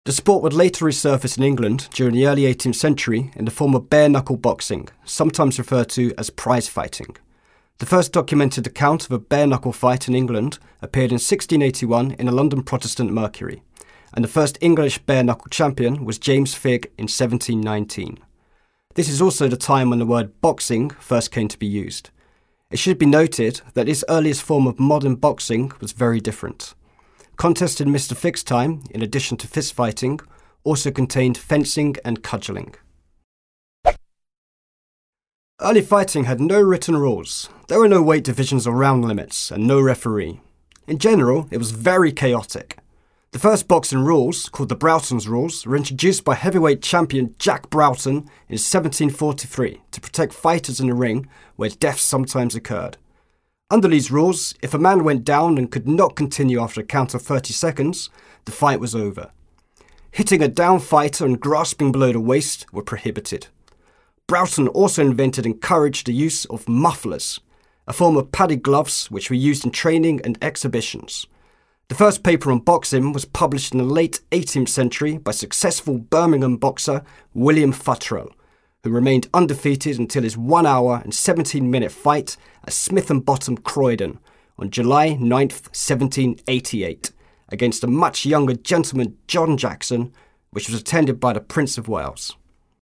The sport would later resurface in England during the early 18th century in the form of bare-knuckle boxing, sometimes referred to as prize fighting. The first documented account of a bare-knuckle fight in England appeared in 1681 in a London Protestant Mercury, and the first English bare-knuckle champion was James Figg in 1719. This is also the time when the word boxing first came to be used. It should be noted that this earliest form of modern boxing was very different. Contests in Mr. Figg's time, in addition to fist fighting, also contained fencing and cudgelling. Early fighting had no written rules. There were no weight divisions or round limits, and no referee. In general, it was very chaotic. The first boxing rules, called the Broughton's Rules, were introduced by heavyweight champion Jack Broughton in 1743 to protect fighters in the ring where deaths sometimes occurred. Under these rules, if a man went down and could not continue after a count of 30 seconds, the fight was over. Hitting a down fighter and grasping below the waist were prohibited. Broughton also invented and encouraged the use of mufflers, a form of padded gloves which were used in training and exhibitions. The first paper on boxing was published in the late 18th century by successful Birmingham boxer William Futrell, who remained undefeated until his 1 hour and 17-minute fight at Smith and Bottom, Croydon, on July 9th, 1788, against a much younger gentleman John Jackson, which was attended by the Prince of Wales.